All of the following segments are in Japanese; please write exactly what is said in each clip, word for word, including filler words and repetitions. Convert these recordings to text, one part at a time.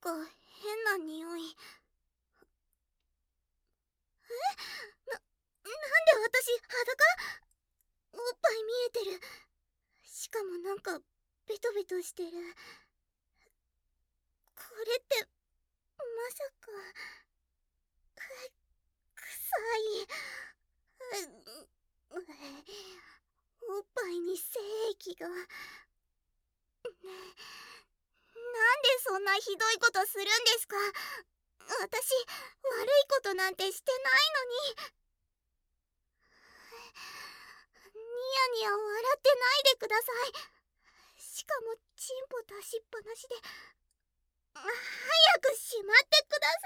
か変な匂い。え、な、なんで私裸？おっぱい見えてる。しかもなんかベトベトしてる。これってまさか臭い。ううおっぱいに精液が。なんでそんなひどいことするんですか？私悪いことなんてしてないのに。ニヤニヤ笑ってないでください。しかもチンポ出しっぱなしで。早くしまってくだ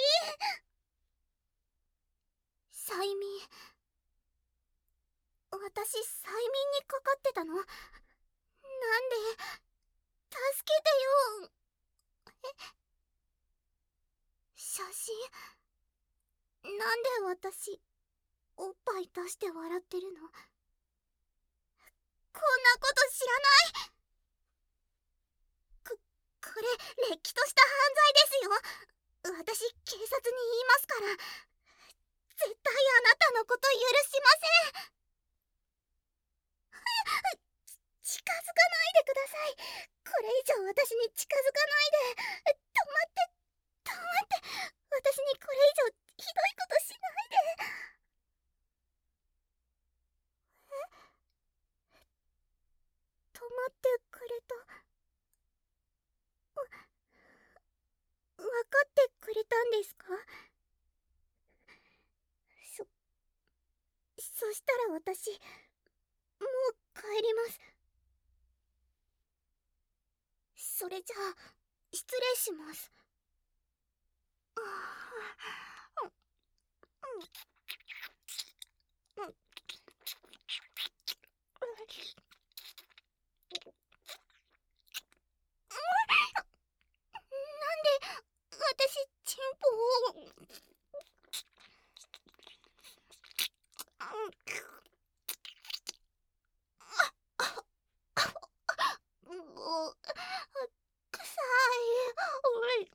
さい。催眠。私催眠にかかってたの？なんで？助けてよ。え、写真？なんで私おっぱい出して笑ってるの？こんなこと知らない。こ、これれっきとした犯罪ですよ。私警察に言いますから。絶対あなたのこと許しません。近づかないでください。これ以上私に近づかないで。止まって止まって。私にこれ以上ひどいことしないで。止まってくれた。わ、分かってくれたんですか？そ、そしたら私、もう帰ります。それじゃあ、失礼します。ああ、うん、うん、なんで私チンポを。もう臭い。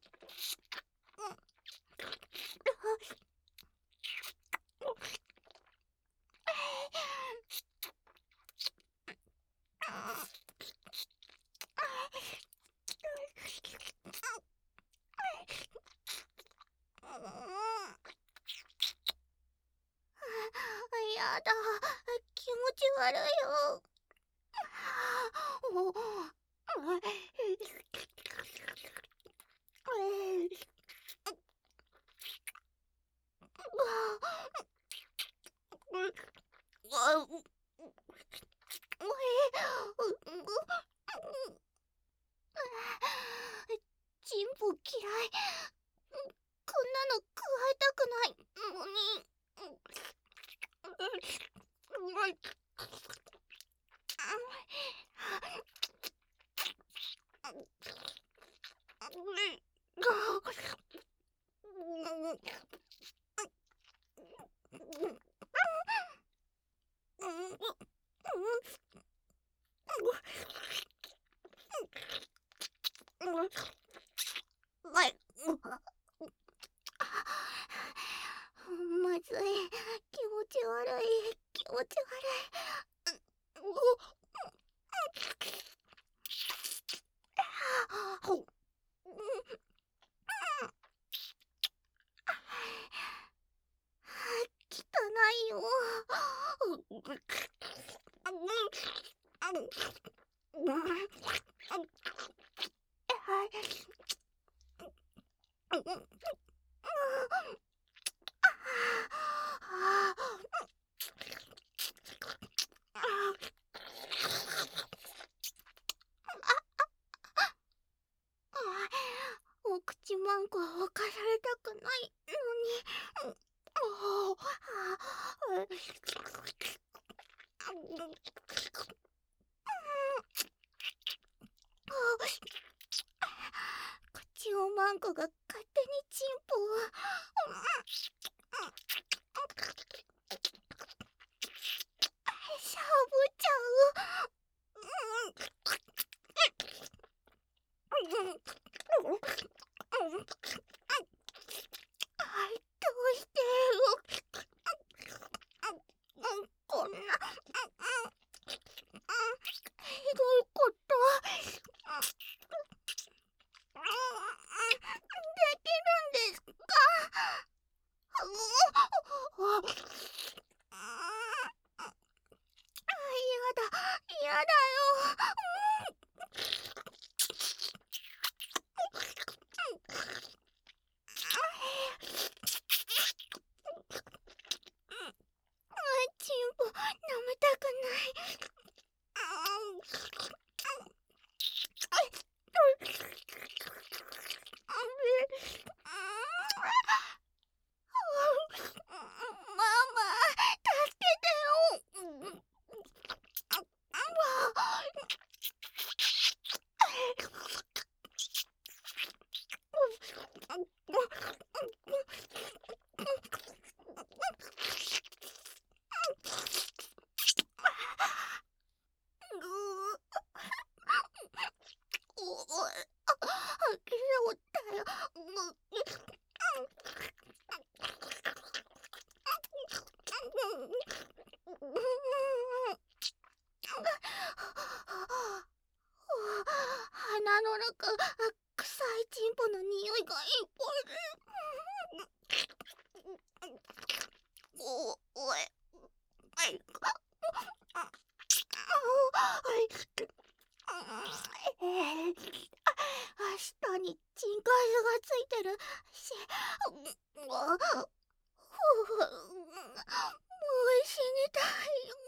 やだ、気持ち悪いよ。お、チンポ嫌い。こんなの加えたくないのに。まずい。気持ち悪い。気持ち悪い。汚いよ。お口マンコをかされたくないのに。口をマンコが勝手にチンポを。しゃぶっちゃう。 ママ、助けてよ。鼻の中、臭いチンポの匂いがいっぱいで。おおい舌にチンカスがついてるし、もう死にたいよ。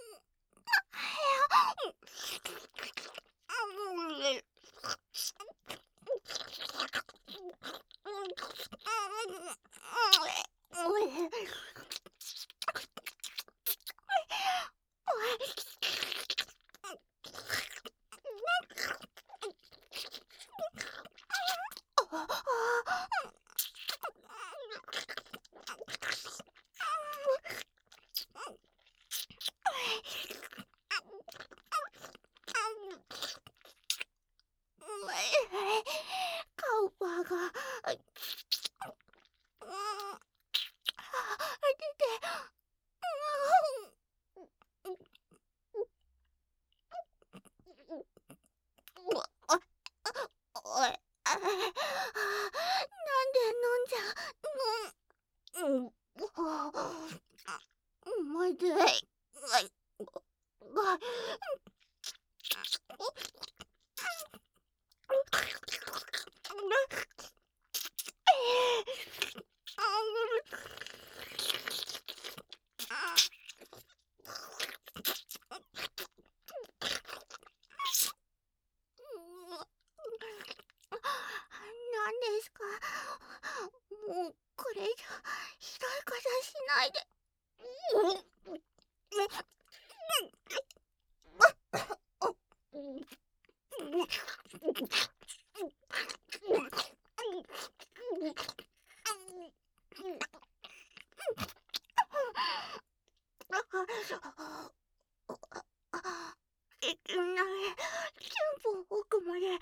カウパーが出て、おい、なんで飲んじゃうの？まずい。何ですか？もうこれ以上ひどいことしないで。いきなりチンポ奥まで。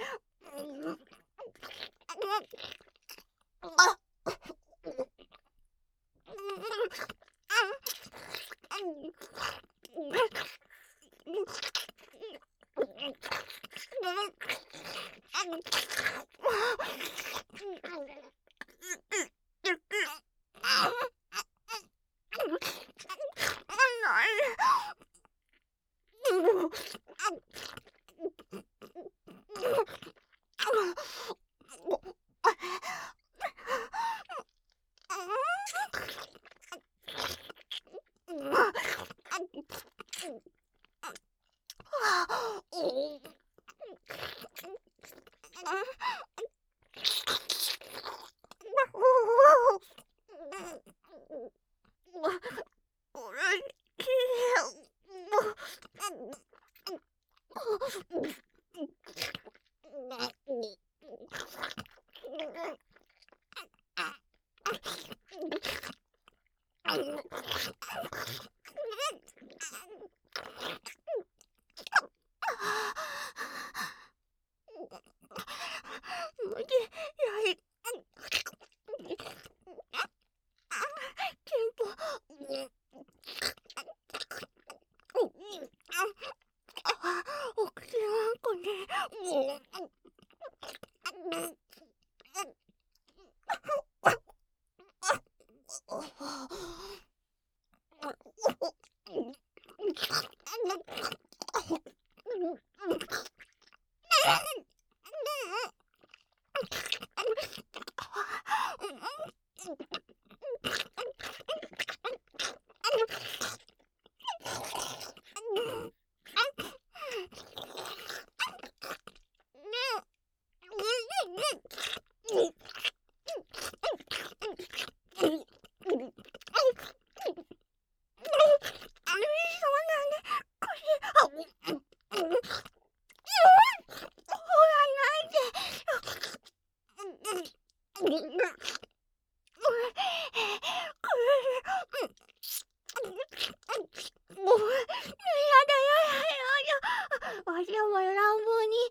ごめん、やだやだやだ。わしも乱暴に。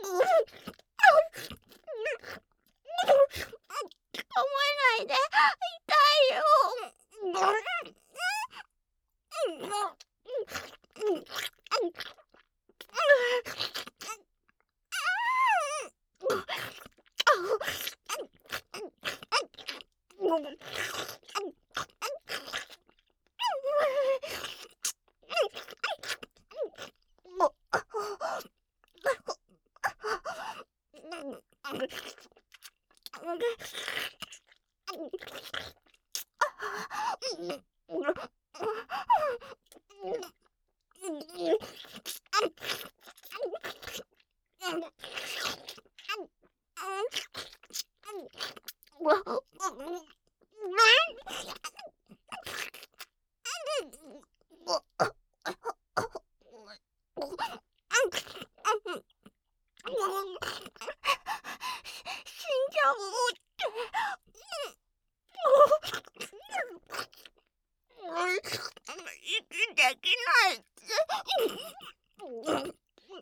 思えないで。痛いよ。死んじゃうって。息できないって。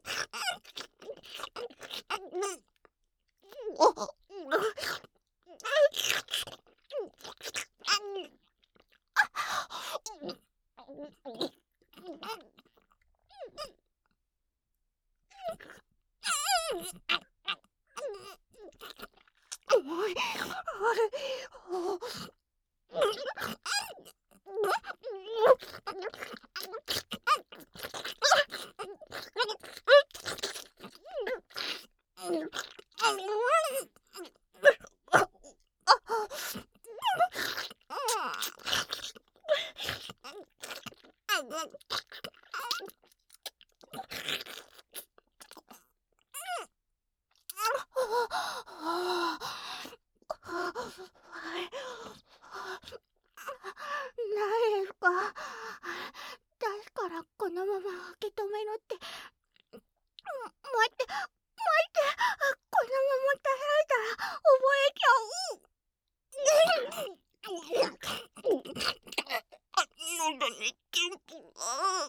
ないですか。ですからこのまま受け止めろって。待って、待って、このまま耐えられたら覚えちゃう。喉にキンプが。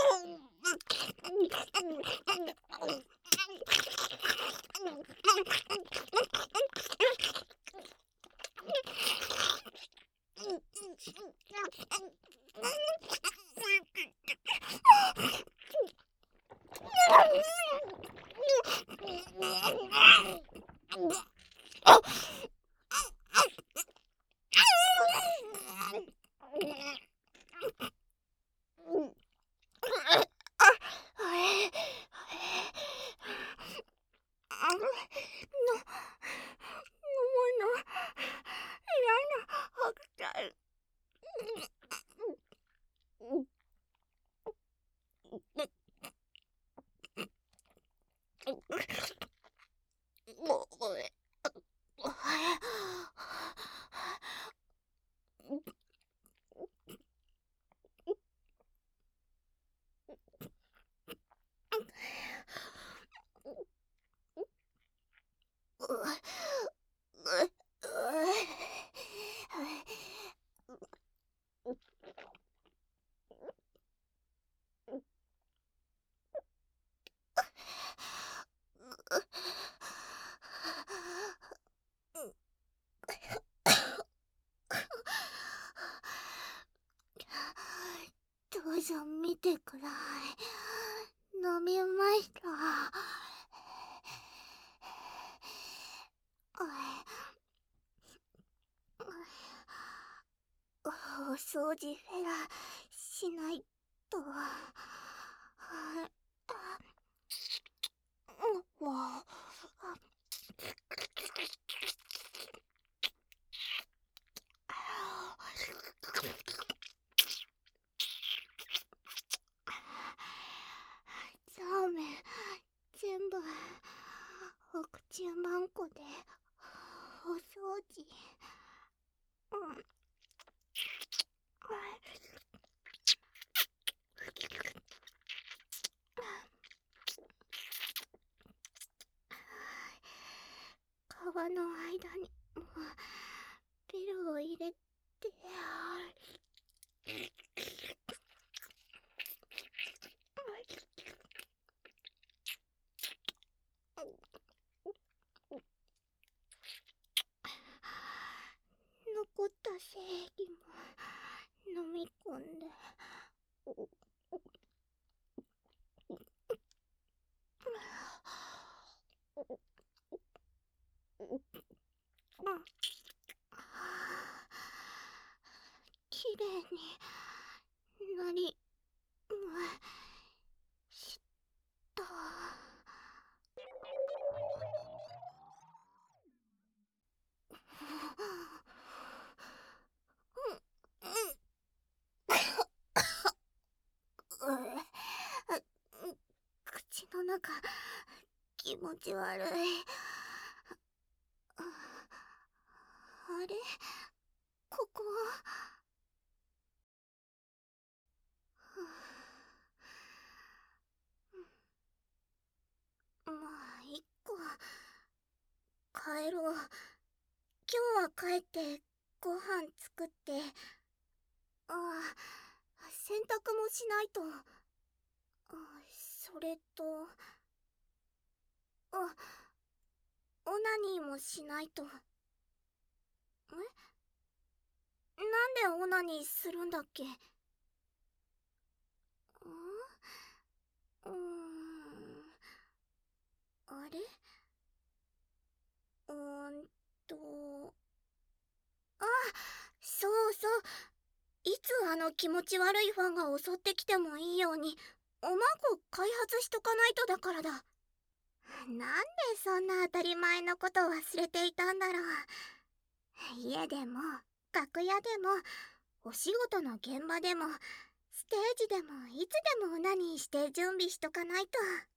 どうぞ見てください。飲みました。お掃除フェラしないと。ザーメン全部お口まんこでお掃除。うん皮の間にもベルを入れて。 正義も飲み込んで。きれいになりました。口の中気持ち悪い。あれ、ここは。まあいっか、帰ろう。今日は帰ってご飯作って、ああ、洗濯もしないと。あ、それと、あ、オナニーもしないと。え？なんでオナニーするんだっけ？ん？うーん、あれ？うーんと、あ、そうそう。いつあの気持ち悪いファンが襲ってきてもいいようにおまんこ開発しとかないとだからだ。なんでそんな当たり前のことを忘れていたんだろう。家でも楽屋でもお仕事の現場でもステージでもいつでもオナニーして準備しとかないと。